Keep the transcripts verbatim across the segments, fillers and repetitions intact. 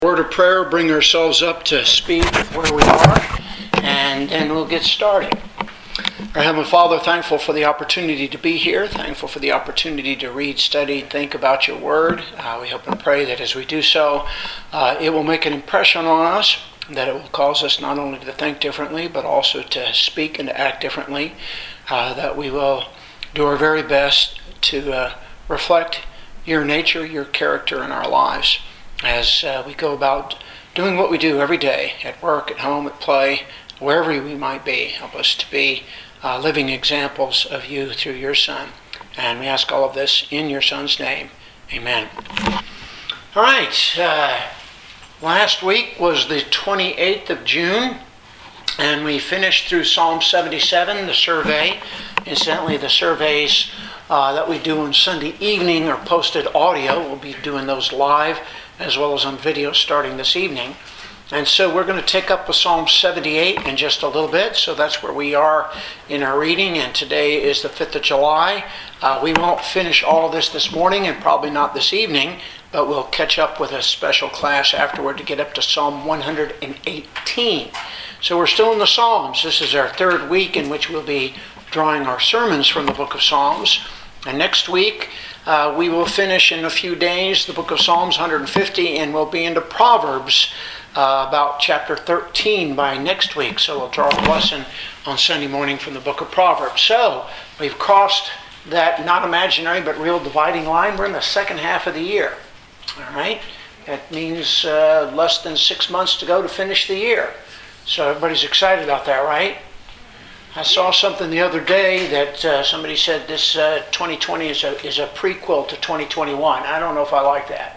Word of prayer, bring ourselves up to speed with where we are, and then we'll get started. Our Heavenly Father, thankful for the opportunity to be here, thankful for the opportunity to read, study, think about your Word. Uh, we hope and pray that as we do so, uh, it will make an impression on us, that it will cause us not only to think differently, but also to speak and to act differently, uh, that we will do our very best to uh, reflect your nature, your character in our lives, as uh, we go about doing what we do every day, at work, at home, at play, wherever we might be. Help us to be uh, living examples of you through your Son. And we ask all of this in your Son's name. Amen. All right. Uh, last week was the twenty-eighth of June, and we finished through Psalm seventy-seven, the survey. Incidentally, the surveys uh, that we do on Sunday evening are posted audio. We'll be doing those live as well as on video starting this evening. And so we're going to take up with Psalm seventy-eight in just a little bit. So that's where we are in our reading, and today is the fifth of July. Uh, we won't finish all of this this morning and probably not this evening, but we'll catch up with a special class afterward to get up to Psalm one hundred eighteen. So we're still in the Psalms. This is our third week in which we'll be drawing our sermons from the book of Psalms. And next week, Uh, we will finish in a few days the book of Psalms one hundred fifty, and we'll be into Proverbs uh, about chapter thirteen by next week. So we'll draw a lesson on Sunday morning from the book of Proverbs. So we've crossed that not imaginary but real dividing line. We're in the second half of the year. All right? That means uh, less than six months to go to finish the year. So everybody's excited about that, right? I saw something the other day that uh, somebody said this uh, twenty twenty is a is a prequel to twenty twenty-one. I don't know if I like that.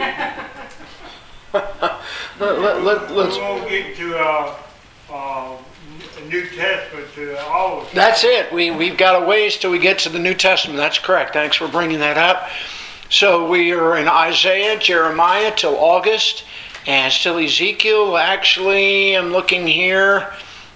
let, let, let, let's, we won't get to uh, uh, New Testament to all of it. That's it. We, we've got a ways till we get to the New Testament. That's correct. Thanks for bringing that up. So we are in Isaiah, Jeremiah till August, and still Ezekiel. Actually, I'm looking here.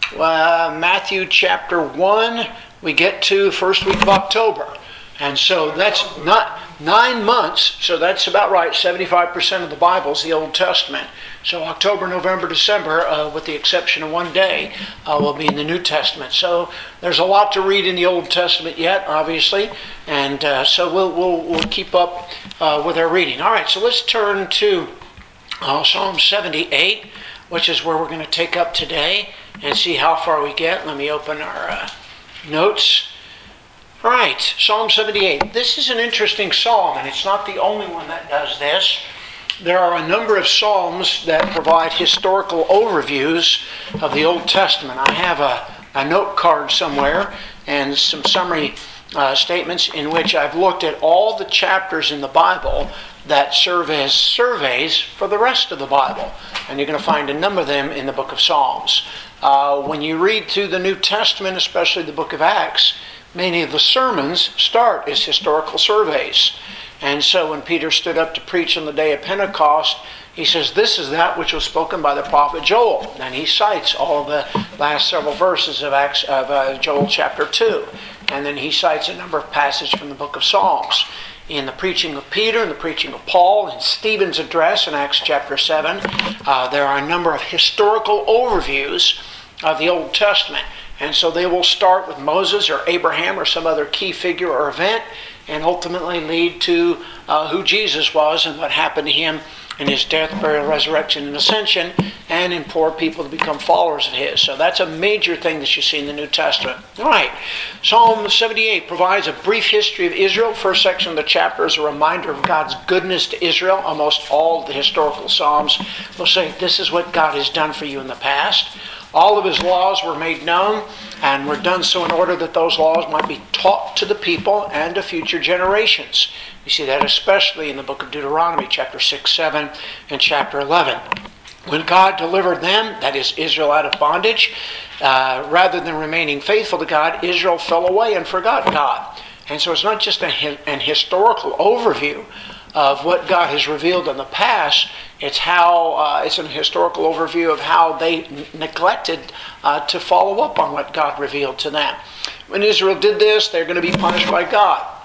Uh, Matthew chapter one, we get to first week of October. And so that's not nine months, so that's about right. seventy-five percent of the Bible is the Old Testament. So October, November, December, uh, with the exception of one day, uh, will be in the New Testament. So there's a lot to read in the Old Testament yet, obviously. And uh, so we'll, we'll, we'll keep up uh, with our reading. All right, so let's turn to uh, Psalm seventy-eight, which is where we're going to take up today, and see how far we get. Let me open our uh, notes. All right, Psalm seventy-eight. This is an interesting psalm, and it's not the only one that does this. There are a number of psalms that provide historical overviews of the Old Testament. I have a, a note card somewhere and some summary uh, statements in which I've looked at all the chapters in the Bible that serve as surveys for the rest of the Bible. And you're going to find a number of them in the book of Psalms. Uh, when you read through the New Testament, especially the book of Acts, many of the sermons start as historical surveys. And so when Peter stood up to preach on the day of Pentecost, he says, this is that which was spoken by the prophet Joel. And he cites all of the last several verses of, Acts, of uh, Joel chapter two. And then he cites a number of passages from the book of Psalms. In the preaching of Peter and the preaching of Paul and Stephen's address in Acts chapter seven, uh, there are a number of historical overviews of the Old Testament. And so they will start with Moses or Abraham or some other key figure or event, and ultimately lead to uh, who Jesus was and what happened to him in his death, burial, resurrection, and ascension, and implore people to become followers of his. So that's a major thing that you see in the New Testament. All right, Psalm seventy-eight provides a brief history of Israel. First section of the chapter is a reminder of God's goodness to Israel. Almost all of the historical Psalms will say, this is what God has done for you in the past. All of his laws were made known, and were done so in order that those laws might be taught to the people and to future generations. You see that especially in the book of Deuteronomy, chapter six, seven, and chapter eleven. When God delivered them, that is Israel, out of bondage, uh, rather than remaining faithful to God, Israel fell away and forgot God. And so it's not just a, an historical overview of what God has revealed in the past. It's how uh, it's an historical overview of how they n- neglected uh, to follow up on what God revealed to them. When Israel did this, they're going to be punished by God.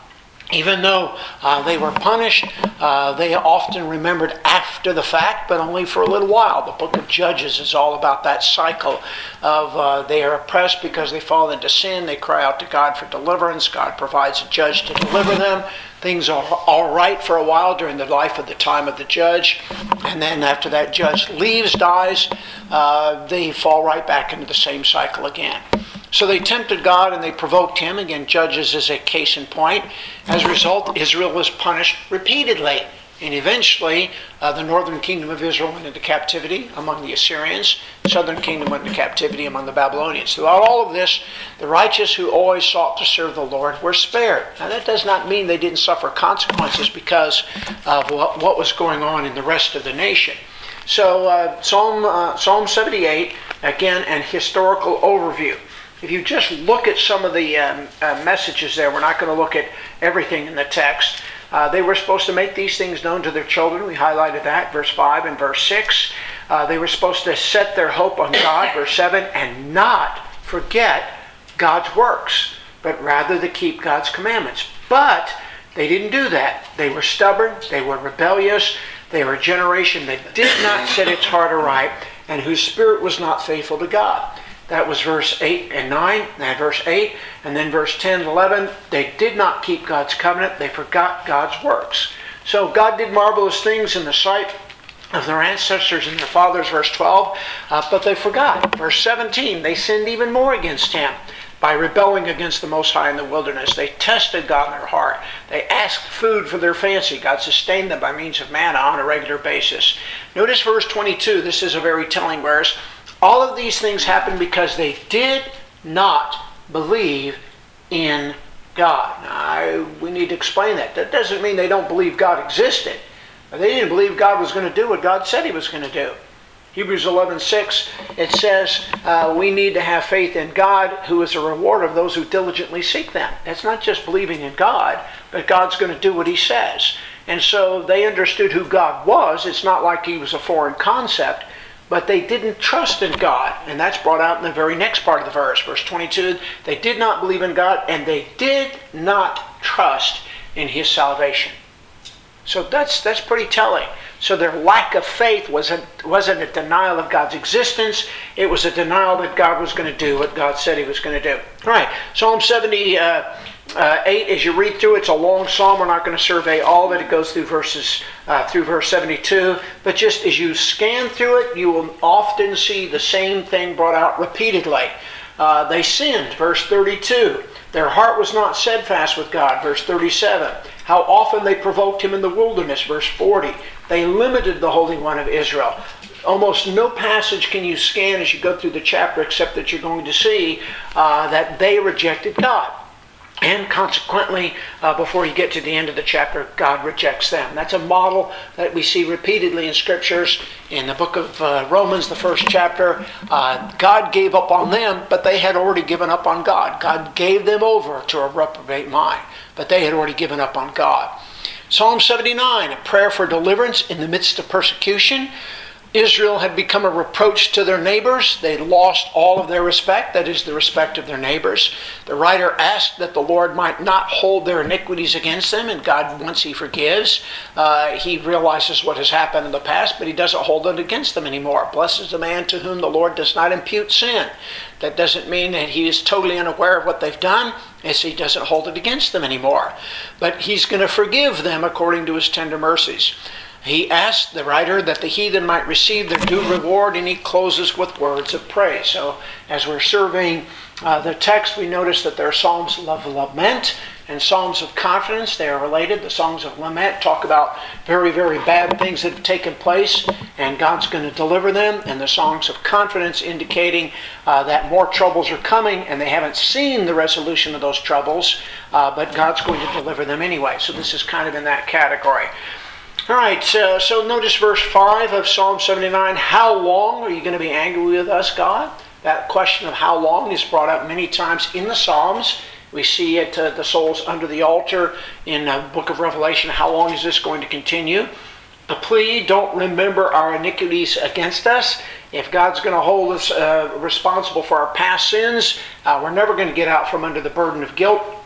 Even though uh, they were punished, uh, they often remembered after the fact, but only for a little while. The book of Judges is all about that cycle of uh, they are oppressed because they fall into sin. They cry out to God for deliverance. God provides a judge to deliver them. Things are all right for a while during the life of the time of the judge. And then after that judge leaves, dies, uh, they fall right back into the same cycle again. So they tempted God and they provoked him. Again, Judges is a case in point. As a result, Israel was punished repeatedly. And eventually, uh, the northern kingdom of Israel went into captivity among the Assyrians. The southern kingdom went into captivity among the Babylonians. Throughout all of this, the righteous who always sought to serve the Lord were spared. Now, that does not mean they didn't suffer consequences because of what, what was going on in the rest of the nation. So, uh, Psalm, uh, Psalm seventy-eight, again, an historical overview. If you just look at some of the um, uh, messages there, we're not going to look at everything in the text. Uh, they were supposed to make these things known to their children. We highlighted that, verse five and verse six. Uh, they were supposed to set their hope on God, verse seven, and not forget God's works, but rather to keep God's commandments. But they didn't do that. They were stubborn. They were rebellious. They were a generation that did not set its heart aright and whose spirit was not faithful to God. That was verse eight and nine, and verse eight, and then verse ten and eleven. They did not keep God's covenant. They forgot God's works. So God did marvelous things in the sight of their ancestors and their fathers, verse twelve, uh, but they forgot. Verse seventeen, they sinned even more against him by rebelling against the Most High in the wilderness. They tested God in their heart. They asked food for their fancy. God sustained them by means of manna on a regular basis. Notice verse twenty-two. This is a very telling verse. All of these things happened because they did not believe in God. Now, I, we need to explain that. That doesn't mean they don't believe God existed. They didn't believe God was going to do what God said he was going to do. Hebrews eleven six, it says uh, we need to have faith in God, who is a rewarder of those who diligently seek them. It's not just believing in God, but God's going to do what he says. And so they understood who God was. It's not like he was a foreign concept. But they didn't trust in God. And that's brought out in the very next part of the verse. Verse twenty-two, they did not believe in God and they did not trust in his salvation. So that's that's pretty telling. So their lack of faith wasn't, wasn't a denial of God's existence. It was a denial that God was going to do what God said he was going to do. All right, Psalm seventy-eight, as you read through, it's a long psalm. We're not going to survey all of it. It goes through verses uh, through verse seventy-two. But just as you scan through it, you will often see the same thing brought out repeatedly. Uh, they sinned, verse thirty-two. Their heart was not steadfast with God, verse thirty-seven. How often they provoked him in the wilderness, verse forty. They limited the Holy One of Israel. Almost no passage can you scan as you go through the chapter except that you're going to see uh, that they rejected God. And consequently, uh, before you get to the end of the chapter, God rejects them. That's a model that we see repeatedly in scriptures. In the book of uh, Romans, the first chapter, uh, God gave up on them, but they had already given up on God. God gave them over to a reprobate mind, but they had already given up on God. Psalm seventy-nine, a prayer for deliverance in the midst of persecution. Israel had become a reproach to their neighbors. They lost all of their respect, that is, the respect of their neighbors. The writer asked that the Lord might not hold their iniquities against them, and God, once he forgives, uh, he realizes what has happened in the past, but he doesn't hold it against them anymore. Blessed is the man to whom the Lord does not impute sin. That doesn't mean that he is totally unaware of what they've done, as he doesn't hold it against them anymore. But he's going to forgive them according to his tender mercies. He asked the writer that the heathen might receive their due reward, and he closes with words of praise. So as we're surveying uh, the text, we notice that there are psalms of lament and psalms of confidence. They are related. The songs of lament talk about very, very bad things that have taken place, and God's going to deliver them. And the songs of confidence indicating uh, that more troubles are coming, and they haven't seen the resolution of those troubles, uh, but God's going to deliver them anyway. So this is kind of in that category. All right, so, so notice verse five of Psalm seventy-nine. How long are you going to be angry with us, God? That question of how long is brought up many times in the Psalms. We see it, uh, the souls under the altar in the book of Revelation. How long is this going to continue? The plea, don't remember our iniquities against us. If God's going to hold us uh, responsible for our past sins, uh, we're never going to get out from under the burden of guilt.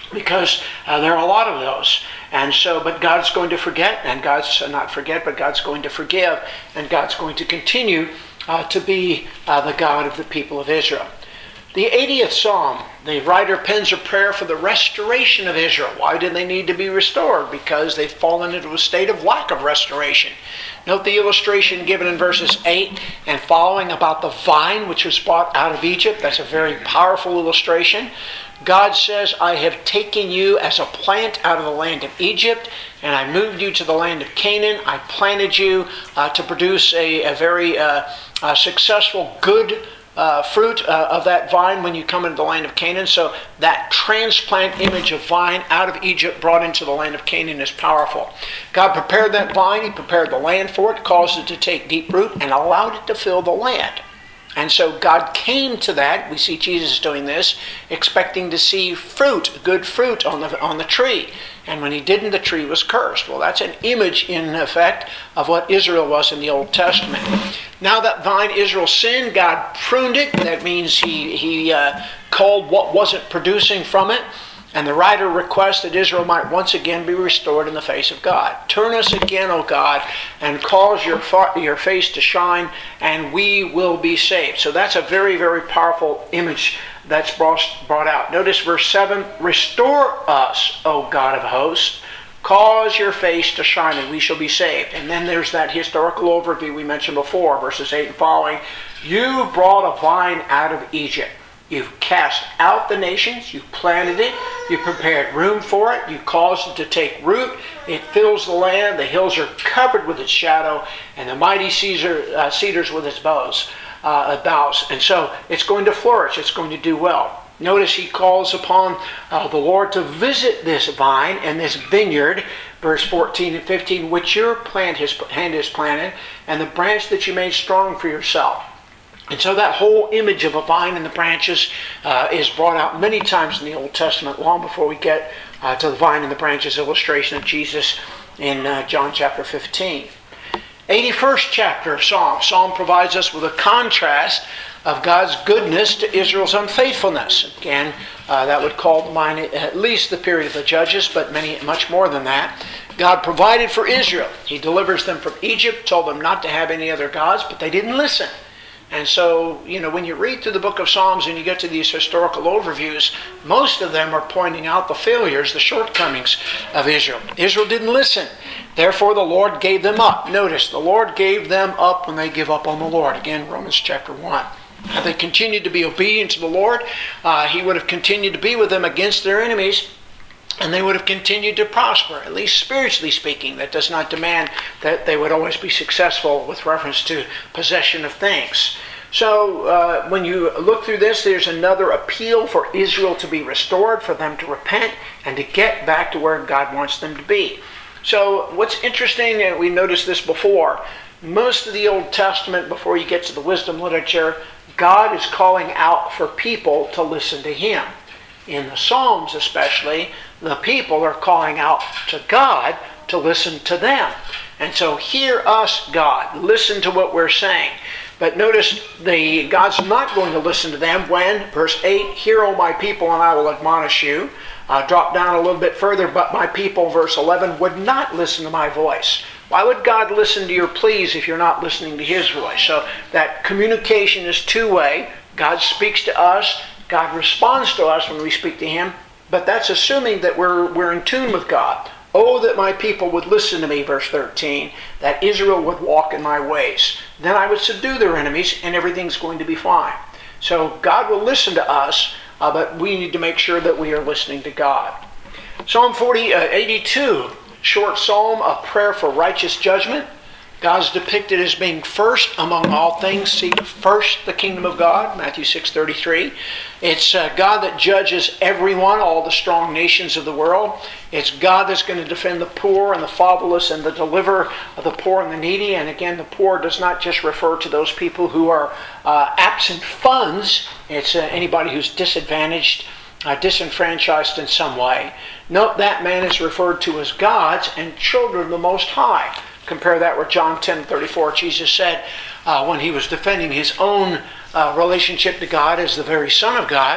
because uh, there are a lot of those. And so, but God's going to forget, and God's uh, not forget, but God's going to forgive, and God's going to continue uh, to be uh, the God of the people of Israel. The eightieth Psalm, the writer pens a prayer for the restoration of Israel. Why did they need to be restored? Because they've fallen into a state of lack of restoration. Note the illustration given in verses eight and following about the vine which was brought out of Egypt. That's a very powerful illustration. God says, I have taken you as a plant out of the land of Egypt, and I moved you to the land of Canaan. I planted you uh, to produce a, a very uh, uh, successful, good uh, fruit uh, of that vine when you come into the land of Canaan. So that transplant image of vine out of Egypt brought into the land of Canaan is powerful. God prepared that vine. He prepared the land for it, caused it to take deep root, and allowed it to fill the land. And so God came to that. We see Jesus doing this, expecting to see fruit, good fruit on the on the tree. And when he didn't, the tree was cursed. Well, that's an image, in effect, of what Israel was in the Old Testament. Now that vine Israel sinned, God pruned it. That means he, he uh, culled what wasn't producing from it. And the writer requests that Israel might once again be restored in the face of God. Turn us again, O God, and cause your, fa- your face to shine, and we will be saved. So that's a very, very powerful image that's brought, brought out. Notice verse seven, restore us, O God of hosts, cause your face to shine, and we shall be saved. And then there's that historical overview we mentioned before, verses eight and following. You brought a vine out of Egypt. You've cast out the nations, you planted it, you prepared room for it, you caused it to take root, it fills the land, the hills are covered with its shadow, and the mighty cedar, uh, cedars with its boughs, uh, boughs. And so it's going to flourish, it's going to do well. Notice he calls upon uh, the Lord to visit this vine and this vineyard, verse fourteen and fifteen, which your plant his hand has planted, and the branch that you made strong for yourself. And so that whole image of a vine and the branches uh, is brought out many times in the Old Testament, long before we get uh, to the vine and the branches illustration of Jesus in uh, John chapter fifteen. eighty-first chapter of Psalm. Psalm provides us with a contrast of God's goodness to Israel's unfaithfulness. Again, uh, that would call to mind at least the period of the Judges, but many, much more than that. God provided for Israel. He delivers them from Egypt, told them not to have any other gods, but they didn't listen. And so, you know, when you read through the book of Psalms and you get to these historical overviews, most of them are pointing out the failures, the shortcomings of Israel. Israel didn't listen. Therefore, the Lord gave them up. Notice, the Lord gave them up when they give up on the Lord. Again, Romans chapter one. Had they continued to be obedient to the Lord, uh, he would have continued to be with them against their enemies, and they would have continued to prosper, at least spiritually speaking. That does not demand that they would always be successful with reference to possession of things. So uh, when you look through this, there's another appeal for Israel to be restored, for them to repent, and to get back to where God wants them to be. So what's interesting, and we noticed this before, most of the Old Testament, before you get to the wisdom literature, God is calling out for people to listen to him. In the Psalms especially, the people are calling out to God to listen to them. And so, hear us, God. Listen to what we're saying. But notice, the God's not going to listen to them when, verse eight, hear, O my people, and I will admonish you. Uh, drop down a little bit further, but my people, verse eleven, would not listen to my voice. Why would God listen to your pleas if you're not listening to his voice? So that communication is two-way. God speaks to us. God responds to us when we speak to him. But that's assuming that we're, we're in tune with God. Oh, that my people would listen to me, verse thirteen, that Israel would walk in my ways. Then I would subdue their enemies, and everything's going to be fine. So God will listen to us, uh, but we need to make sure that we are listening to God. Psalm forty, uh, eighty-two, short psalm, a prayer for righteous judgment. God's depicted as being first among all things. Seek first the kingdom of God, Matthew six thirty-three. It's uh, God that judges everyone, all the strong nations of the world. It's God that's going to defend the poor and the fatherless and the deliver of the poor and the needy. And again, the poor does not just refer to those people who are uh, absent funds. It's uh, anybody who's disadvantaged, uh, disenfranchised in some way. Note that man is referred to as God's and children of the Most High. Compare that with John ten thirty-four. Jesus said uh, when he was defending his own uh, relationship to God as the very Son of God,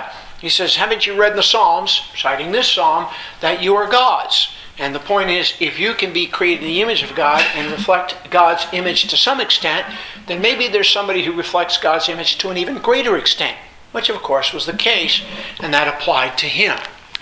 He says, haven't you read in the Psalms, citing this psalm, that you are God's? And the point is, if you can be created in the image of God and reflect God's image to some extent, then maybe there's somebody who reflects God's image to an even greater extent, which of course was the case, and that applied to him.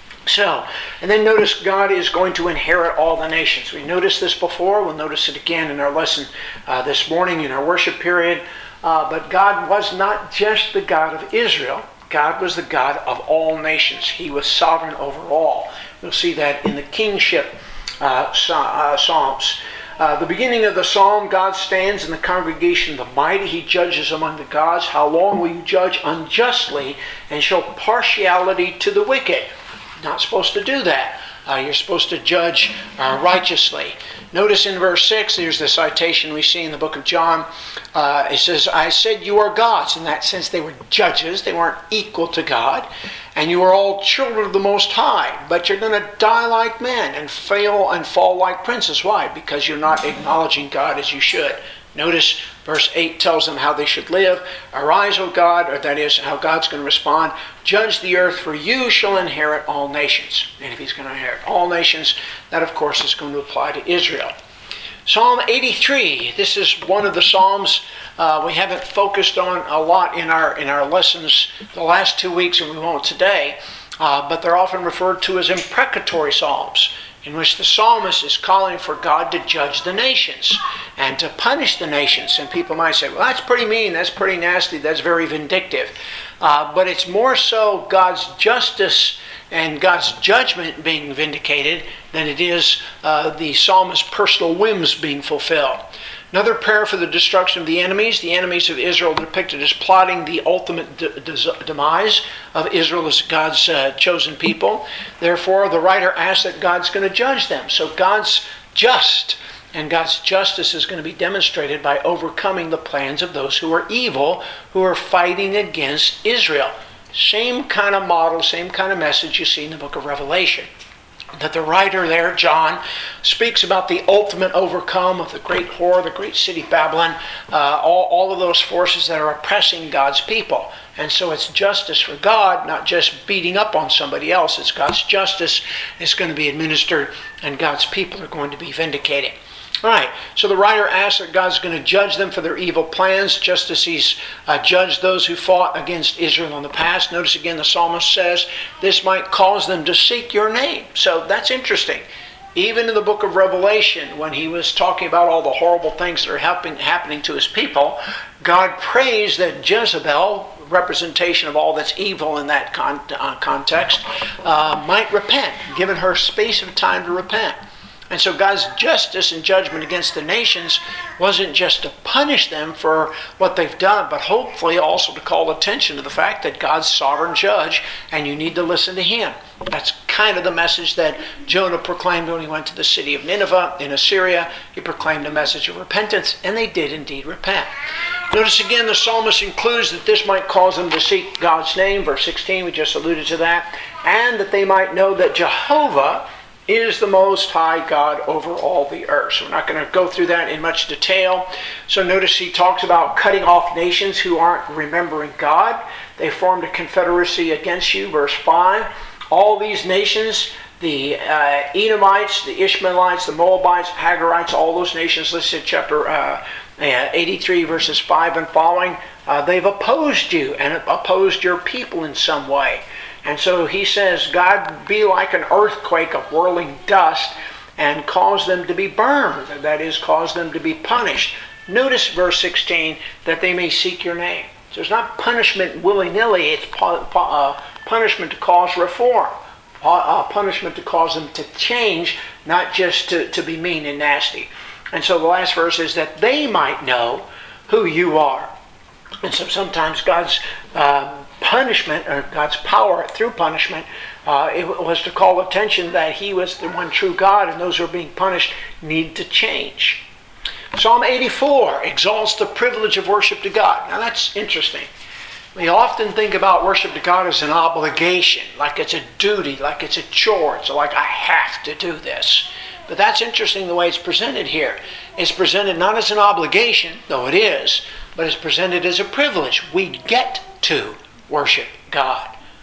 So, and then notice God is going to inherit all the nations. We noticed this before. We'll notice it again in our lesson uh, this morning in our worship period. Uh, but God was not just the God of Israel. God was the God of all nations. He was sovereign over all. We'll see that in the kingship uh, uh, Psalms. Uh, the beginning of the psalm, God stands in the congregation of the mighty. He judges among the gods. How long will you judge unjustly and show partiality to the wicked? Not supposed to do that. Uh, you're supposed to judge uh, righteously. Notice in verse six, there's the citation we see in the book of John. Uh, it says, I said you are gods. In that sense, they were judges. They weren't equal to God. And you are all children of the Most High. But you're going to die like men and fail and fall like princes. Why? Because you're not acknowledging God as you should. Notice verse eight tells them how they should live. Arise, O God, or that is how God's going to respond. Judge the earth, for you shall inherit all nations. And if he's going to inherit all nations, that of course is going to apply to Israel. Psalm eighty-three. This is one of the psalms uh, we haven't focused on a lot in our in our lessons the last two weeks, and we won't today. Uh, but they're often referred to as imprecatory psalms, in which the psalmist is calling for God to judge the nations and to punish the nations. And people might say, well, that's pretty mean, that's pretty nasty, that's very vindictive. Uh, but it's more so God's justice and God's judgment being vindicated than it is uh, the psalmist's personal whims being fulfilled. Another prayer for the destruction of the enemies. The enemies of Israel depicted as plotting the ultimate de- de- demise of Israel as God's uh, chosen people. Therefore, the writer asks that God's going to judge them. So God's just, and God's justice is going to be demonstrated by overcoming the plans of those who are evil, who are fighting against Israel. Same kind of model, same kind of message you see in the book of Revelation. That the writer there, John, speaks about the ultimate overcome of the great whore, the great city Babylon, uh, all, all of those forces that are oppressing God's people. And so it's justice for God, not just beating up on somebody else. It's God's justice is going to be administered, and God's people are going to be vindicated. All right, so the writer asks that God's going to judge them for their evil plans, just as he's uh, judged those who fought against Israel in the past. Notice again the psalmist says this might cause them to seek your name. So that's interesting. Even in the book of Revelation, when he was talking about all the horrible things that are happen- happening to his people, God prays that Jezebel, representation of all that's evil in that con- uh, context, uh, might repent, given her space of time to repent. And so God's justice and judgment against the nations wasn't just to punish them for what they've done, but hopefully also to call attention to the fact that God's sovereign judge, and you need to listen to him. That's kind of the message that Jonah proclaimed when he went to the city of Nineveh in Assyria. He proclaimed a message of repentance, and they did indeed repent. Notice again the psalmist includes that this might cause them to seek God's name. Verse sixteen, we just alluded to that. And that they might know that Jehovah is the Most High God over all the earth. So we're not going to go through that in much detail. So notice he talks about cutting off nations who aren't remembering God. They formed a confederacy against you. Verse five. All these nations, the uh, Edomites, the Ishmaelites, the Moabites, Hagarites, all those nations listed chapter uh, eighty-three verses five and following, uh, they've opposed you and opposed your people in some way. And so he says, God, be like an earthquake of whirling dust and cause them to be burned. That is, cause them to be punished. Notice verse sixteen, that they may seek your name. So it's not punishment willy-nilly. It's pu- pu- uh, punishment to cause reform. Uh, punishment to cause them to change, not just to, to be mean and nasty. And so the last verse is that they might know who you are. And so sometimes God's uh, punishment, or God's power through punishment, uh, it was to call attention that he was the one true God, and those who are being punished need to change. Psalm eighty-four exalts the privilege of worship to God. Now that's interesting. We often think about worship to God as an obligation, like it's a duty, like it's a chore. It's like I have to do this. But that's interesting the way it's presented here. It's presented not as an obligation, though it is, but it's presented as a privilege. We get to worship God.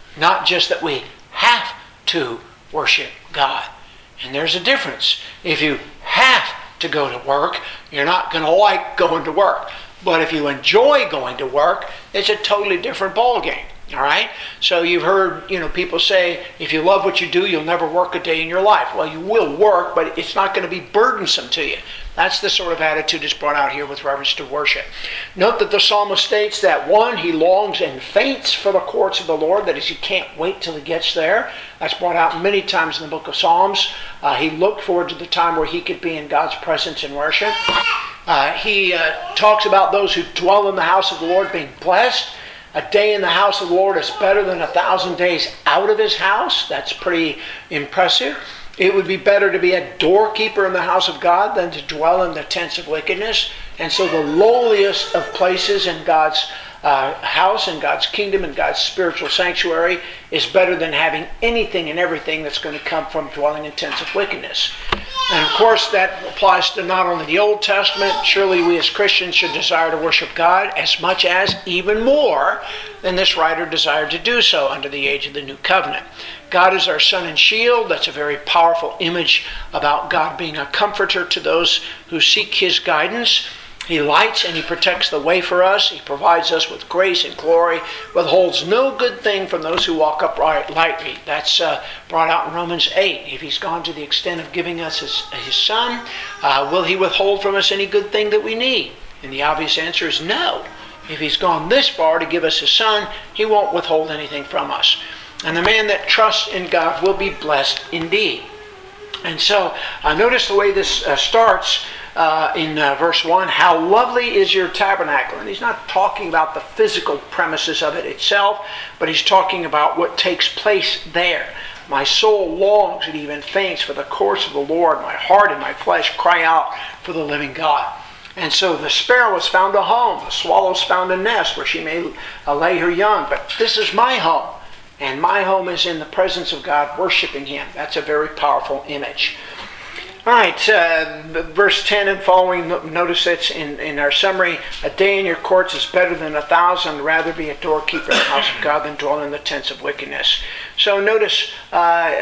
not just that we have to worship God. And there's a difference. If you have to go to work, you're not going to like going to work. But if you enjoy going to work, it's a totally different ballgame. All right? So you've heard, you know, people say, if you love what you do, you'll never work a day in your life. Well, you will work, but it's not going to be burdensome to you. That's the sort of attitude that's brought out here with reference to worship. Note that the psalmist states that, one, he longs and faints for the courts of the Lord. That is, he can't wait till he gets there. That's brought out many times in the book of Psalms. Uh, he looked forward to the time where he could be in God's presence and worship. Uh, he uh, talks about those who dwell in the house of the Lord being blessed. A day in the house of the Lord is better than a thousand days out of his house. That's pretty impressive. It would be better to be a doorkeeper in the house of God than to dwell in the tents of wickedness. And so the lowliest of places in God's uh, house, in God's kingdom, in God's spiritual sanctuary is better than having anything and everything that's going to come from dwelling in tents of wickedness. And of course that applies to not only the Old Testament. Surely we as Christians should desire to worship God as much as, even more, than this writer desired to do so under the age of the New Covenant. God is our sun and shield. That's a very powerful image about God being a comforter to those who seek his guidance. He lights and he protects the way for us. He provides us with grace and glory, withholds no good thing from those who walk uprightly. That's uh, brought out in Romans eight. If he's gone to the extent of giving us his, his son, uh, will he withhold from us any good thing that we need? And the obvious answer is no. If he's gone this far to give us his son, he won't withhold anything from us. And the man that trusts in God will be blessed indeed. And so, uh, notice the way this uh, starts. Uh, in uh, verse one, how lovely is your tabernacle. And he's not talking about the physical premises of it itself, but he's talking about what takes place there. My soul longs and even faints for the courts of the Lord. My heart and my flesh cry out for the living God. And so the sparrow has found a home. The swallow's found a nest where she may uh, lay her young. But this is my home. And my home is in the presence of God, worshiping him. That's a very powerful image. All right, uh, verse ten and following, notice it's in, in our summary, a day in your courts is better than a thousand, rather be a doorkeeper in the house of God than dwell in the tents of wickedness. So notice uh,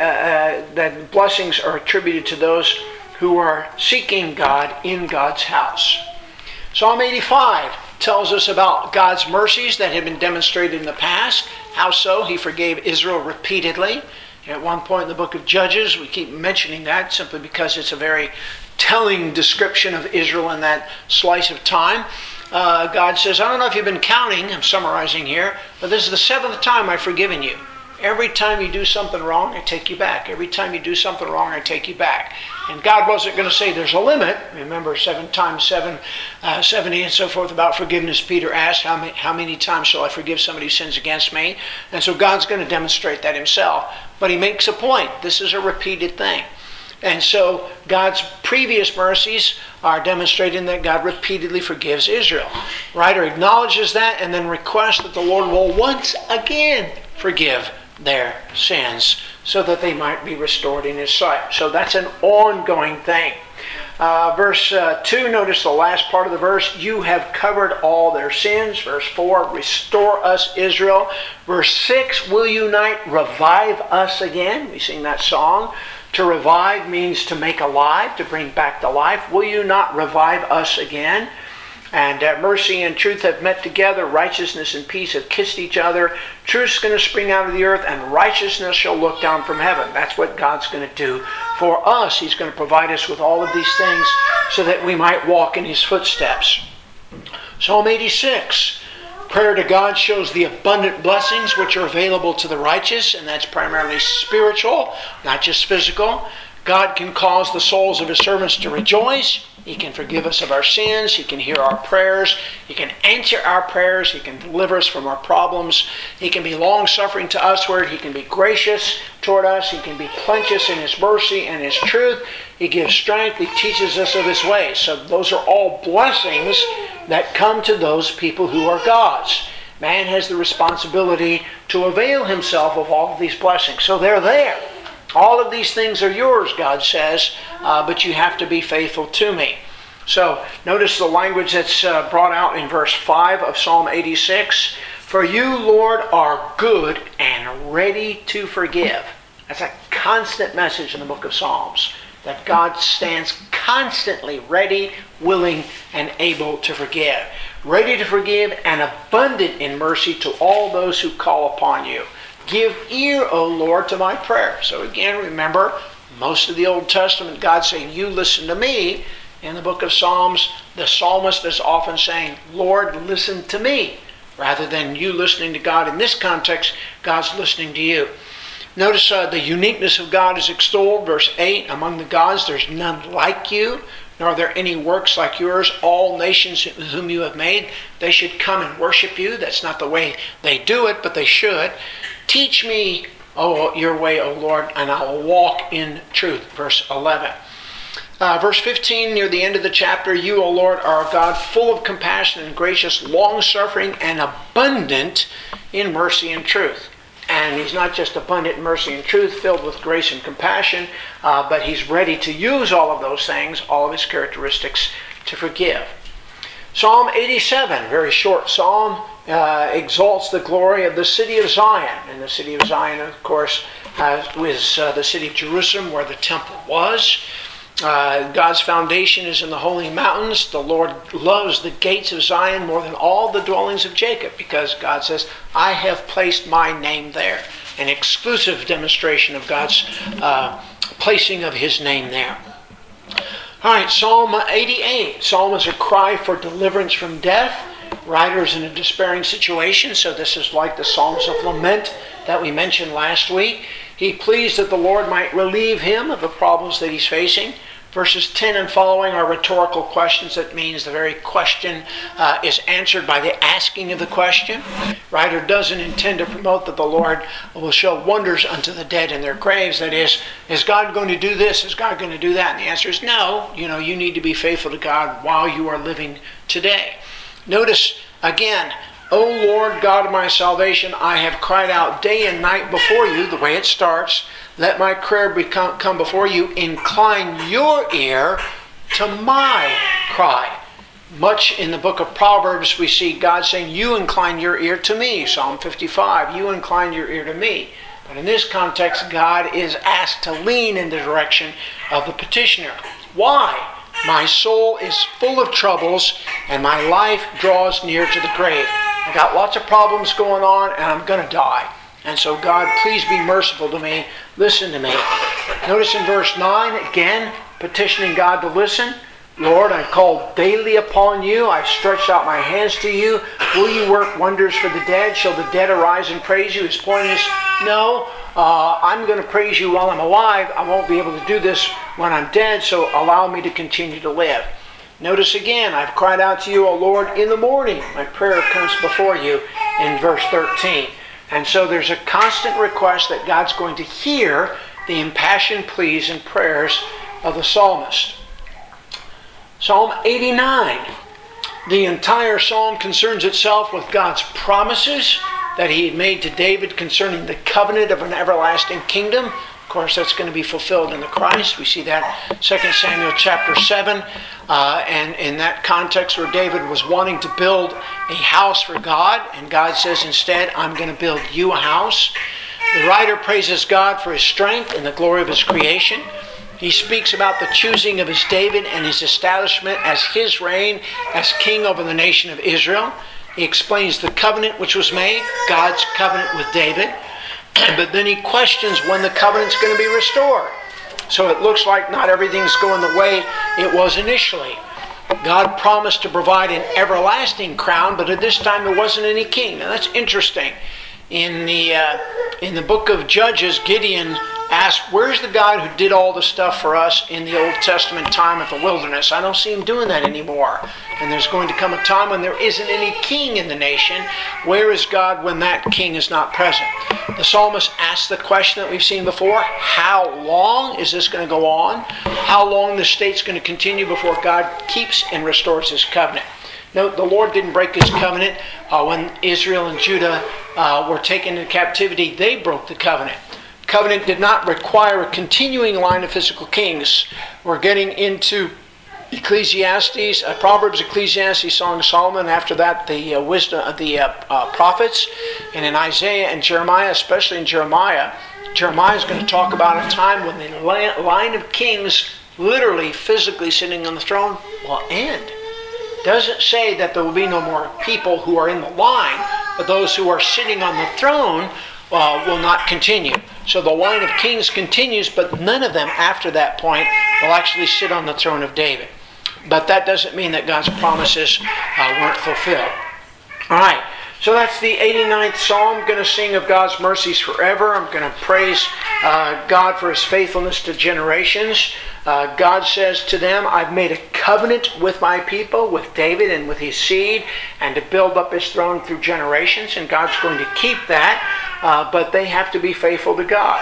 uh, that blessings are attributed to those who are seeking God in God's house. Psalm eighty-five tells us about God's mercies that have been demonstrated in the past. How so? He forgave Israel repeatedly. At one point in the book of Judges, we keep mentioning that simply because it's a very telling description of Israel in that slice of time. Uh, God says, I don't know if you've been counting, I'm summarizing here, but this is the seventh time I've forgiven you. Every time you do something wrong, I take you back. Every time you do something wrong, I take you back. And God wasn't going to say there's a limit. Remember, seven times seven, uh, seventy and so forth about forgiveness. Peter asked, how many, how many times shall I forgive somebody who sins against me? And so God's going to demonstrate that himself. But he makes a point. This is a repeated thing. And so God's previous mercies are demonstrating that God repeatedly forgives Israel. The writer acknowledges that and then requests that the Lord will once again forgive their sins so that they might be restored in his sight. So that's an ongoing thing. Uh, verse uh, two, notice the last part of the verse, you have covered all their sins. Verse four, restore us, Israel. Verse six, will you not revive us again? We sing that song. To revive means to make alive, to bring back to life. Will you not revive us again? And uh, mercy and truth have met together. Righteousness and peace have kissed each other. Truth's going to spring out of the earth, and righteousness shall look down from heaven. That's what God's going to do for us. He's going to provide us with all of these things so that we might walk in his footsteps. Psalm eighty-six. Prayer to God shows the abundant blessings which are available to the righteous, and that's primarily spiritual, not just physical. God can cause the souls of his servants to rejoice. He can forgive us of our sins. He can hear our prayers. He can answer our prayers. He can deliver us from our problems. He can be long-suffering to usward. He can be gracious toward us. He can be plenteous in his mercy and his truth. He gives strength. He teaches us of his ways. So those are all blessings that come to those people who are God's. Man has the responsibility to avail himself of all of these blessings. So they're there. All of these things are yours, God says, uh, but you have to be faithful to me. So notice the language that's uh, brought out in verse five of Psalm eighty-six. For you, Lord, are good and ready to forgive. That's a constant message in the book of Psalms, that God stands constantly ready, willing, and able to forgive. Ready to forgive and abundant in mercy to all those who call upon you. Give ear, O Lord, to my prayer. So again, remember, most of the Old Testament, God's saying, you listen to me. In the book of Psalms, the psalmist is often saying, Lord, listen to me, rather than you listening to God. In this context, God's listening to you. Notice uh, the uniqueness of God is extolled. Verse eight, among the gods there's none like you, nor are there any works like yours. All nations whom you have made, they should come and worship you. That's not the way they do it, but they should. Teach me oh, your way, O Lord, and I will walk in truth. Verse eleven. Uh, verse fifteen, near the end of the chapter, you, O Lord, are a God full of compassion and gracious, long-suffering, and abundant in mercy and truth. And he's not just abundant in mercy and truth, filled with grace and compassion, uh, but he's ready to use all of those things, all of his characteristics, to forgive. Psalm eighty-seven, very short psalm, uh, exalts the glory of the city of Zion. And the city of Zion, of course, uh, was uh, the city of Jerusalem, where the temple was. Uh, God's foundation is in the holy mountains. The Lord loves the gates of Zion more than all the dwellings of Jacob, because God says, I have placed my name there. An exclusive demonstration of God's uh, placing of his name there. All right, Psalm eighty-eight. Psalm is a cry for deliverance from death. Writer's in a despairing situation, so this is like the Psalms of Lament that we mentioned last week. He pleads that the Lord might relieve him of the problems that he's facing. Verses ten and following are rhetorical questions. That means the very question uh, is answered by the asking of the question. Writer doesn't intend to promote that the Lord will show wonders unto the dead in their graves. That is, is God going to do this? Is God going to do that? And the answer is no. You know, you need to be faithful to God while you are living today. Notice again, O Lord God of my salvation, I have cried out day and night before you, the way it starts. Let my prayer become, come before you. Incline your ear to my cry. Much in the book of Proverbs we see God saying, you incline your ear to me. Psalm fifty-five, you incline your ear to me. But in this context, God is asked to lean in the direction of the petitioner. Why? My soul is full of troubles, and my life draws near to the grave. I got lots of problems going on, and I'm going to die. And so, God, please be merciful to me. Listen to me. Notice in verse nine, again, petitioning God to listen. Lord, I call daily upon you. I've stretched out my hands to you. Will you work wonders for the dead? Shall the dead arise and praise you? His point is, no, uh, I'm going to praise you while I'm alive. I won't be able to do this when I'm dead, so allow me to continue to live. Notice again, I've cried out to you, O Lord, in the morning. My prayer comes before you in verse thirteen. And so there's a constant request that God's going to hear the impassioned pleas and prayers of the psalmist. Psalm eighty-nine. The entire psalm concerns itself with God's promises that he had made to David concerning the covenant of an everlasting kingdom. Of course, that's going to be fulfilled in the Christ. We see that Second Samuel chapter seven. Uh, and in that context where David was wanting to build a house for God, and God says instead, I'm going to build you a house. The writer praises God for his strength and the glory of his creation. He speaks about the choosing of his David and his establishment as his reign as king over the nation of Israel. He explains the covenant which was made, God's covenant with David. But then he questions when the covenant's going to be restored. So it looks like not everything's going the way it was initially. God promised to provide an everlasting crown, but at this time there wasn't any king. Now that's interesting. In the uh, in the book of Judges, Gideon asked, where's the God who did all the stuff for us in the Old Testament time of the wilderness? I don't see him doing that anymore. And there's going to come a time when there isn't any king in the nation. Where is God when that king is not present? The psalmist asks the question that we've seen before, how long is this going to go on? How long the state's going to continue before God keeps and restores his covenant? Note, the Lord didn't break his covenant. Uh, when Israel and Judah uh, were taken into captivity, they broke the covenant. Covenant did not require a continuing line of physical kings. We're getting into Ecclesiastes, uh, Proverbs, Ecclesiastes, Song of Solomon. After that, the uh, wisdom, uh, the uh, uh, prophets, and in Isaiah and Jeremiah, especially in Jeremiah, Jeremiah is going to talk about a time when the line of kings, literally, physically sitting on the throne, will end. Doesn't say that there will be no more people who are in the line, but those who are sitting on the throne uh, will not continue. So the line of kings continues, but none of them after that point will actually sit on the throne of David. But that doesn't mean that God's promises uh, weren't fulfilled. All right, so that's the eighty-ninth Psalm. I'm going to sing of God's mercies forever. I'm going to praise uh, God for his faithfulness to generations. Uh, God says to them, I've made a covenant with my people, with David and with his seed, and to build up his throne through generations. And God's going to keep that, uh, but they have to be faithful to God.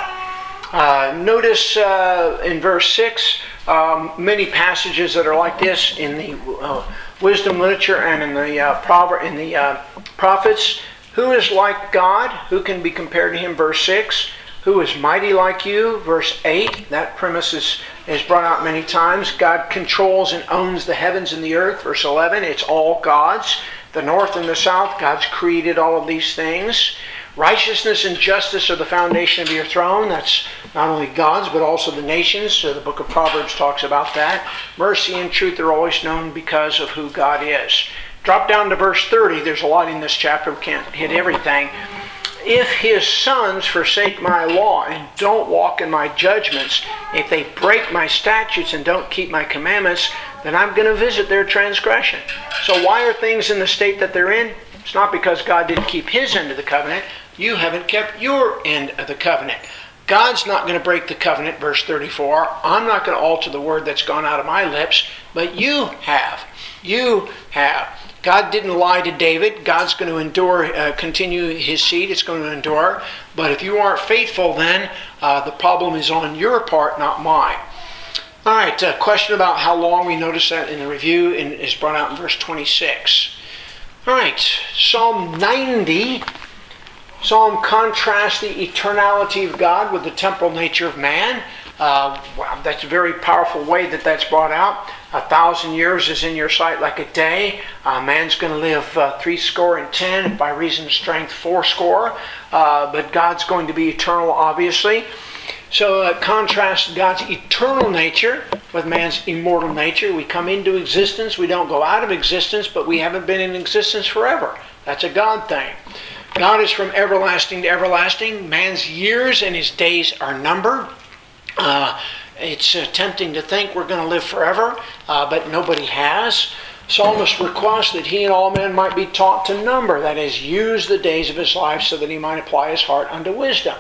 Uh, notice uh, in verse six, um, many passages that are like this in the uh, wisdom literature and in the uh, proverb, in the uh, prophets. Who is like God? Who can be compared to him? Verse six. Who is mighty like you? Verse eight. That premise is, is brought out many times. God controls and owns the heavens and the earth. Verse eleven. It's all God's. The north and the south, God's created all of these things. Righteousness and justice are the foundation of your throne. That's not only God's, but also the nations. So the book of Proverbs talks about that. Mercy and truth are always known because of who God is. Drop down to verse thirty. There's a lot in this chapter. We can't hit everything. If his sons forsake my law and don't walk in my judgments, if they break my statutes and don't keep my commandments, then I'm going to visit their transgression. So why are things in the state that they're in? It's not because God didn't keep his end of the covenant. You haven't kept your end of the covenant. God's not going to break the covenant, verse thirty-four. I'm not going to alter the word that's gone out of my lips, but you have. You have. God didn't lie to David. God's going to endure, uh, continue his seed. It's going to endure. But if you aren't faithful, then uh, the problem is on your part, not mine. All right, a question about how long. We notice that in the review and is brought out in verse twenty-six. All right, Psalm ninety. Psalm contrasts the eternality of God with the temporal nature of man. Uh, wow, that's a very powerful way that that's brought out. A thousand years is in your sight like a day. Uh, man's going to live uh, three score and ten, and by reason of strength four score. Uh, but God's going to be eternal, obviously. So it uh, contrasts God's eternal nature with man's immortal nature. We come into existence. We don't go out of existence, but we haven't been in existence forever. That's a God thing. God is from everlasting to everlasting. Man's years and his days are numbered. Uh, it's uh, tempting to think we're going to live forever, uh, but nobody has. Psalmist requests that he and all men might be taught to number, that is, use the days of his life so that he might apply his heart unto wisdom.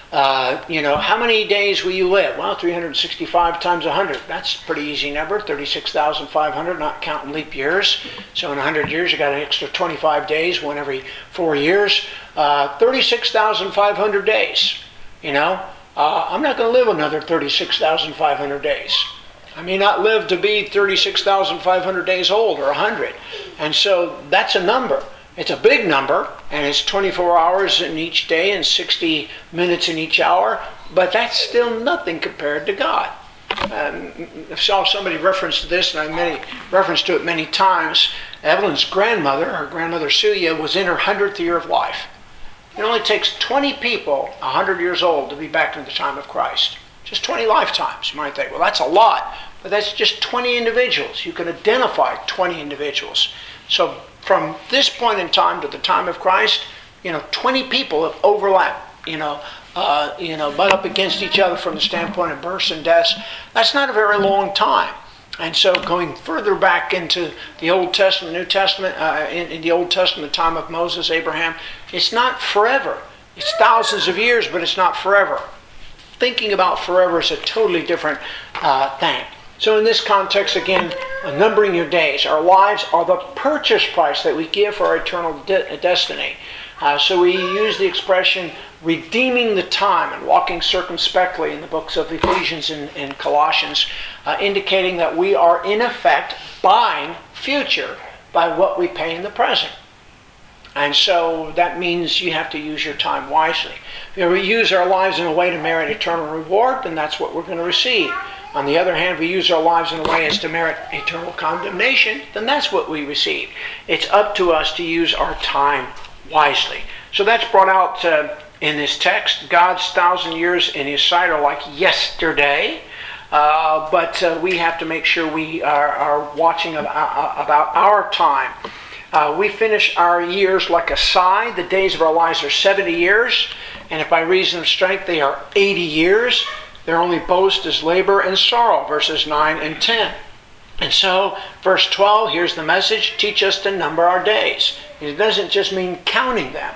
Uh, you know, how many days will you live? Well, three hundred sixty-five times one hundred. That's a pretty easy number, thirty-six thousand five hundred, not counting leap years. So in one hundred years, you got an extra twenty-five days, one every four years. Uh, thirty-six thousand five hundred days, you know. Uh, I'm not going to live another thirty-six thousand five hundred days. I may not live to be thirty-six thousand five hundred days old or one hundred. And so that's a number. It's a big number, and it's twenty-four hours in each day and sixty minutes in each hour, but that's still nothing compared to God. Um, I saw somebody reference to this, and I many referenced to it many times. Evelyn's grandmother, her grandmother Suya, was in her hundredth year of life. It only takes twenty people, one hundred years old, to be back in the time of Christ. Just twenty lifetimes. You might think, well, that's a lot, but that's just twenty individuals. You can identify twenty individuals. So from this point in time to the time of Christ, you know, twenty people have overlapped, you know, uh, you know, butt up against each other from the standpoint of births and deaths. That's not a very long time. And so going further back into the Old Testament, New Testament, uh, in, in the Old Testament, time of Moses, Abraham, it's not forever. It's thousands of years, but it's not forever. Thinking about forever is a totally different uh, thing. So in this context, again, uh, numbering your days. Our lives are the purchase price that we give for our eternal de- destiny. Uh, so we use the expression redeeming the time and walking circumspectly in the books of Ephesians and, and Colossians, uh, indicating that we are in effect buying future by what we pay in the present. And so that means you have to use your time wisely. If we use our lives in a way to merit eternal reward, then that's what we're going to receive. On the other hand, if we use our lives in a way as to merit eternal condemnation, then that's what we receive. It's up to us to use our time wisely. So that's brought out uh, in this text. God's thousand years in his sight are like yesterday. Uh, but uh, we have to make sure we are, are watching about, about our time. Uh, we finish our years like a sigh. The days of our lives are seventy years. And if by reason of strength they are eighty years, their only boast is labor and sorrow, verses nine and ten. And so, verse twelve, here's the message: teach us to number our days. It doesn't just mean counting them.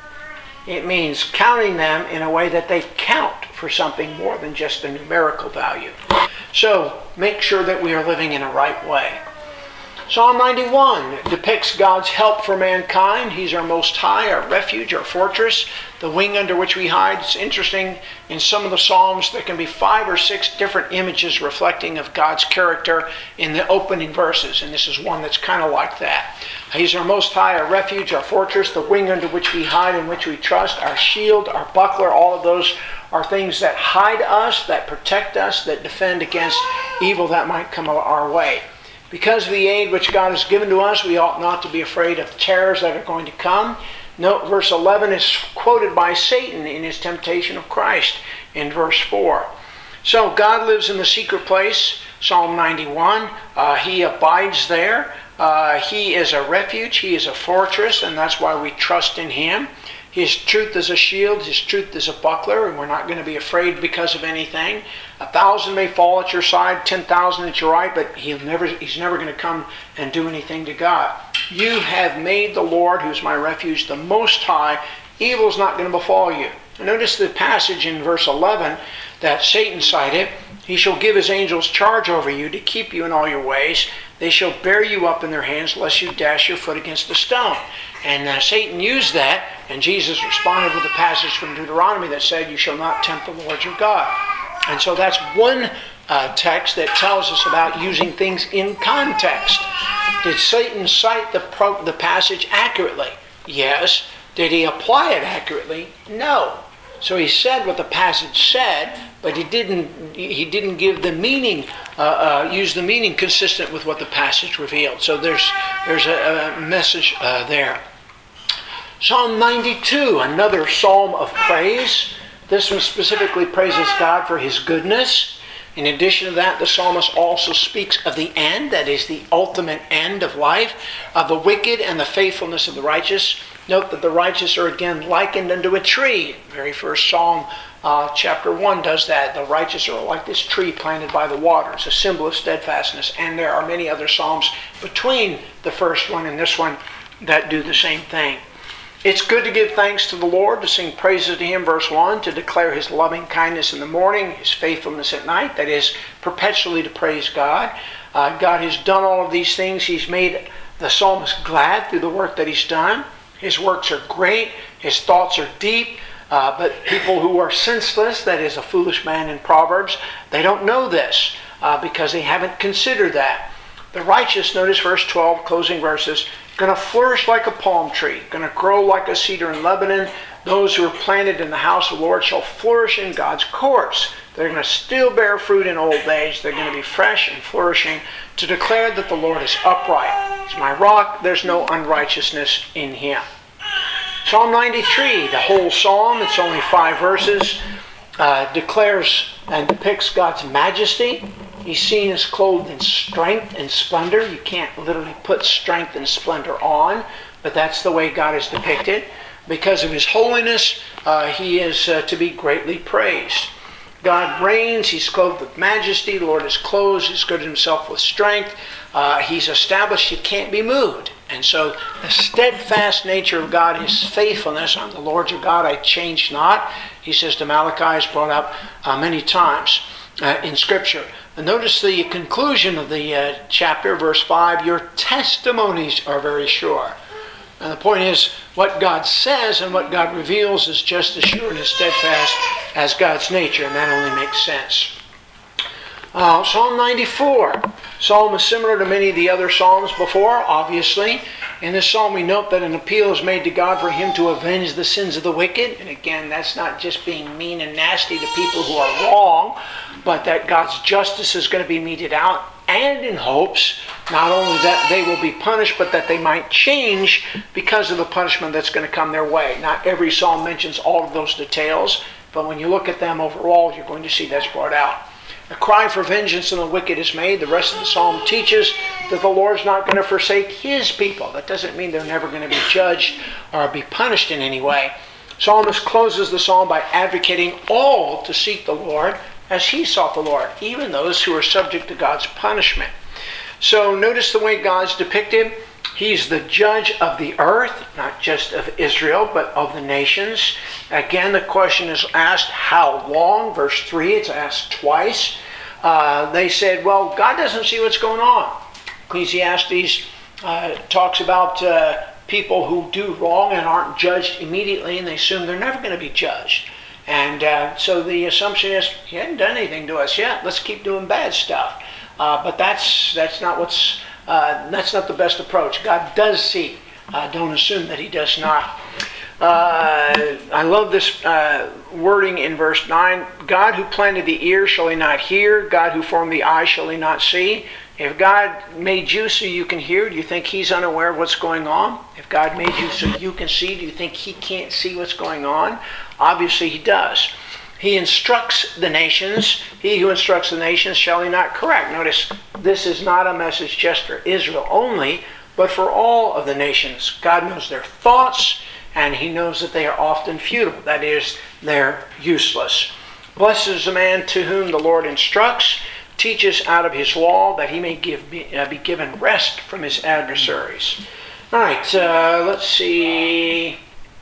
It means counting them in a way that they count for something more than just a numerical value. So, make sure that we are living in a right way. Psalm ninety-one depicts God's help for mankind. He's our most high, our refuge, our fortress, the wing under which we hide. It's interesting, in some of the Psalms there can be five or six different images reflecting of God's character in the opening verses, and this is one that's kind of like that. He's our most high, our refuge, our fortress, the wing under which we hide, in which we trust, our shield, our buckler. All of those are things that hide us, that protect us, that defend against evil that might come our way. Because of the aid which God has given to us, we ought not to be afraid of terrors that are going to come. Note verse eleven is quoted by Satan in his temptation of Christ in verse four. So God lives in the secret place, Psalm ninety-one. Uh, he abides there. Uh, he is a refuge. He is a fortress, and that's why we trust in him. His truth is a shield. His truth is a buckler, and we're not going to be afraid because of anything. A thousand may fall at your side, ten thousand at your right, but he'll never, he's never going to come and do anything to God. You have made the Lord, who's my refuge, the Most High. Evil is not going to befall you. Notice the passage in verse eleven that Satan cited. He shall give his angels charge over you to keep you in all your ways. They shall bear you up in their hands, lest you dash your foot against a stone. And uh, Satan used that, and Jesus responded with a passage from Deuteronomy that said, you shall not tempt the Lord your God. And so that's one uh, text that tells us about using things in context. Did Satan cite the, pro- the passage accurately? Yes. Did he apply it accurately? No. So he said what the passage said, but he didn't he didn't give the meaning, uh, uh, use the meaning consistent with what the passage revealed. So there's there's a, a message uh, there. Psalm ninety-two, another psalm of praise. This one specifically praises God for his goodness. In addition to that, the psalmist also speaks of the end, that is the ultimate end of life, of the wicked and the faithfulness of the righteous. Note that the righteous are again likened unto a tree. The very first Psalm, uh, chapter one, does that. The righteous are like this tree planted by the waters, a symbol of steadfastness. And there are many other Psalms between the first one and this one that do the same thing. It's good to give thanks to the Lord, to sing praises to him, verse one, to declare his loving kindness in the morning, his faithfulness at night, that is, perpetually to praise God. Uh, God has done all of these things. He's made the psalmist glad through the work that he's done. His works are great. His thoughts are deep. Uh, but people who are senseless, that is, a foolish man in Proverbs, they don't know this uh, because they haven't considered that. The righteous, notice verse twelve, closing verses, going to flourish like a palm tree, going to grow like a cedar in Lebanon. Those who are planted in the house of the Lord shall flourish in God's courts. They're going to still bear fruit in old age. They're going to be fresh and flourishing to declare that the Lord is upright. He's my rock. There's no unrighteousness in him. Psalm ninety-three, the whole psalm, it's only five verses, uh, declares and depicts God's majesty. He's seen as clothed in strength and splendor. You can't literally put strength and splendor on, but that's the way God is depicted. Because of his holiness, uh, he is uh, to be greatly praised. God reigns. He's clothed with majesty. The Lord is clothed. He's girded himself with strength. Uh, he's established. He can't be moved. And so the steadfast nature of God, his faithfulness, I'm the Lord your God, I change not. He says to Malachi, is brought up uh, many times uh, in Scripture. And notice the conclusion of the uh, chapter, verse five, your testimonies are very sure. And the point is, what God says and what God reveals is just as sure and as steadfast as God's nature, and that only makes sense. Uh, Psalm ninety-four. Psalm is similar to many of the other Psalms before, obviously. In this psalm, we note that an appeal is made to God for him to avenge the sins of the wicked. And again, that's not just being mean and nasty to people who are wrong, but that God's justice is going to be meted out, and in hopes not only that they will be punished, but that they might change because of the punishment that's going to come their way. Not every psalm mentions all of those details, but when you look at them overall, you're going to see that's brought out. A cry for vengeance on the wicked is made. The rest of the psalm teaches that the Lord's not going to forsake his people. That doesn't mean they're never going to be judged or be punished in any way. Psalmist closes the psalm by advocating all to seek the Lord as he sought the Lord, even those who are subject to God's punishment. So notice the way God's depicted. He's the judge of the earth, not just of Israel, but of the nations. Again, the question is asked, how long? Verse three, it's asked twice. Uh, they said, well, God doesn't see what's going on. Ecclesiastes uh, talks about uh, people who do wrong and aren't judged immediately, and they assume they're never going to be judged. And uh, so the assumption is, he hasn't done anything to us yet. Let's keep doing bad stuff. Uh, but that's that's not what's uh, that's not the best approach. God does see. Uh, don't assume that he does not. Uh, I love this uh, wording in verse nine. God who planted the ear, shall he not hear? God who formed the eye, shall he not see? If God made you so you can hear, do you think he's unaware of what's going on? If God made you so you can see, do you think he can't see what's going on? Obviously he does. He instructs the nations. He who instructs the nations, shall he not correct? Notice, this is not a message just for Israel only, but for all of the nations. God knows their thoughts, and he knows that they are often futile. That is, they're useless. Blessed is the man to whom the Lord instructs, teaches out of his law, that he may give be, uh, be given rest from his adversaries. All right, uh, let's see.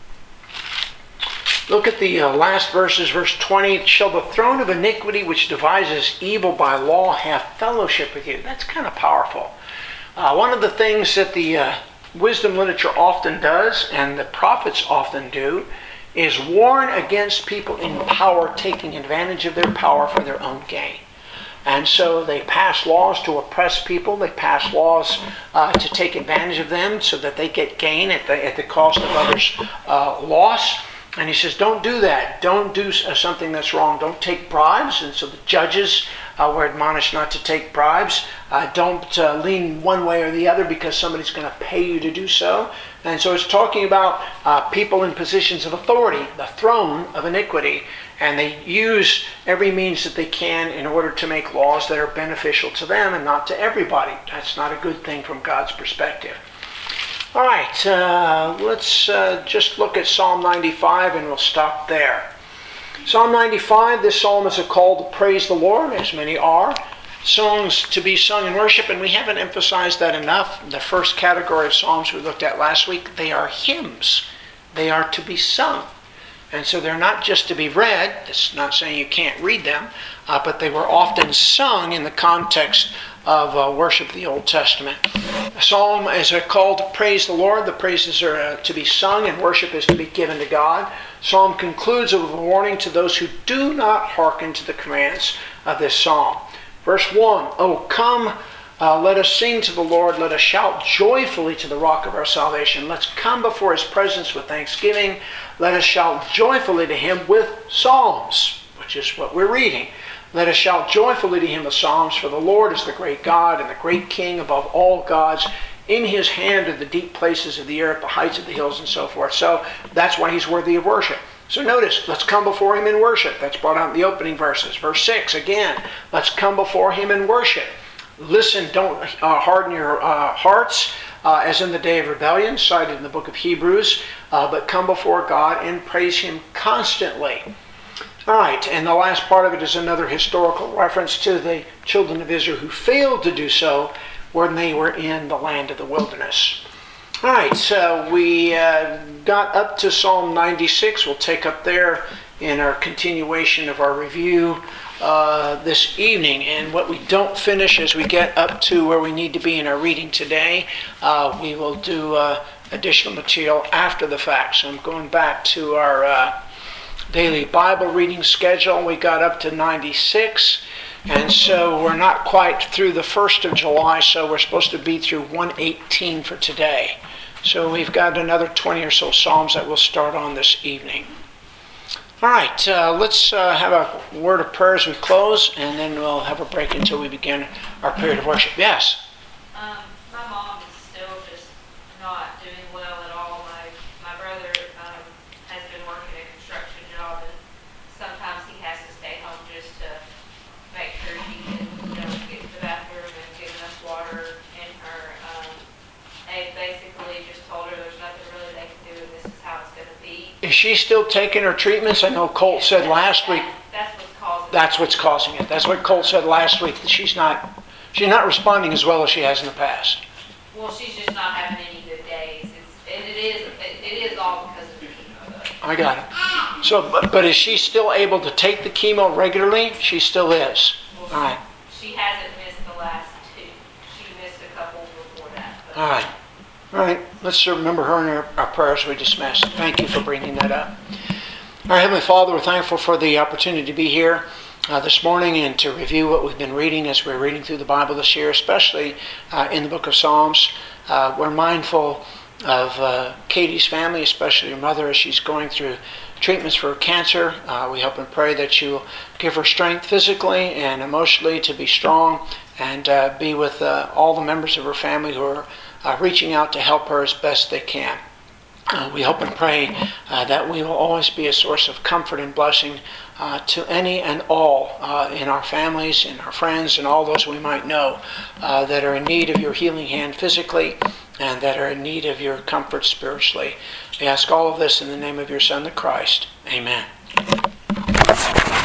Look at the uh, last verses, verse twenty. Shall the throne of iniquity which devises evil by law have fellowship with you? That's kind of powerful. Uh, one of the things that the uh, wisdom literature often does, and the prophets often do, is warn against people in power taking advantage of their power for their own gain. And so they pass laws to oppress people. They pass laws uh, to take advantage of them so that they get gain at the, at the cost of others' uh, loss. And he says, don't do that. Don't do something that's wrong. Don't take bribes. And so the judges uh, were admonished not to take bribes. Uh, don't uh, lean one way or the other because somebody's going to pay you to do so. And so it's talking about uh, people in positions of authority, the throne of iniquity. And they use every means that they can in order to make laws that are beneficial to them and not to everybody. That's not a good thing from God's perspective. All right, uh, let's uh, just look at Psalm ninety-five and we'll stop there. Psalm ninety-five, this psalm is a call to praise the Lord, as many are. Songs to be sung in worship, and we haven't emphasized that enough. The first category of psalms we looked at last week, they are hymns. They are to be sung. And so they're not just to be read. It's not saying you can't read them, uh, but they were often sung in the context of uh, worship of the Old Testament. A psalm is a call to praise the Lord. The praises are uh, to be sung, and worship is to be given to God. Psalm concludes with a warning to those who do not hearken to the commands of this psalm. Verse one, Oh, come, uh, let us sing to the Lord. Let us shout joyfully to the rock of our salvation. Let's come before his presence with thanksgiving. Let us shout joyfully to him with psalms, which is what we're reading. Let us shout joyfully to him with psalms, for the Lord is the great God and the great King above all gods. In his hand are the deep places of the earth, the heights of the hills, and so forth. So that's why he's worthy of worship. So notice, let's come before him in worship. That's brought out in the opening verses. Verse six, again, let's come before him in worship. Listen, don't uh, harden your uh, hearts, uh, as in the day of rebellion, cited in the book of Hebrews, uh, but come before God and praise him constantly. All right, and the last part of it is another historical reference to the children of Israel who failed to do so when they were in the land of the wilderness. All right, so we uh, got up to Psalm ninety-six. We'll take up there in our continuation of our review uh, this evening. And what we don't finish as we get up to where we need to be in our reading today, uh, we will do uh, additional material after the fact. So I'm going back to our Uh, daily Bible reading schedule. We got up to ninety-six, and so we're not quite through the first of July, so we're supposed to be through one eighteen for today. So we've got another twenty or so Psalms that we'll start on this evening. All right, uh, let's uh, have a word of prayer as we close, and then we'll have a break until we begin our period of worship. Yes? Um, my mom is still just not doing well at all. My my brother um, has been working a construction job, and sometimes he has to stay home just to make sure she can, you know, get to the bathroom and get enough water in her. Um, they basically just told her there's nothing really they can do, and this is how it's going to be. Is she still taking her treatments? I know Colt said last week. That's what's causing. That's what's causing it. That's what Colt said last week, that she's not she's not responding as well as she has in the past. Well, she's just not having any good days. It's, and it is it, it is all because of the chemo, though. I got it. So, but, but is she still able to take the chemo regularly? She still is. Well, All right. She hasn't missed the last two. She missed a couple before that. But All right. All right. Let's remember her in our, our prayers we dismiss. Thank you for bringing that up. Our Heavenly Father, we're thankful for the opportunity to be here uh, this morning and to review what we've been reading as we're reading through the Bible this year, especially uh, in the book of Psalms. Uh, we're mindful of uh, Katie's family, especially her mother, as she's going through treatments for cancer. Uh, we hope and pray that you'll give her strength physically and emotionally to be strong and uh, be with uh, all the members of her family who are uh, reaching out to help her as best they can. Uh, we hope and pray uh, that we will always be a source of comfort and blessing uh, to any and all uh, in our families, in our friends, and all those we might know uh, that are in need of your healing hand physically and that are in need of your comfort spiritually. We ask all of this in the name of your Son, the Christ. Amen.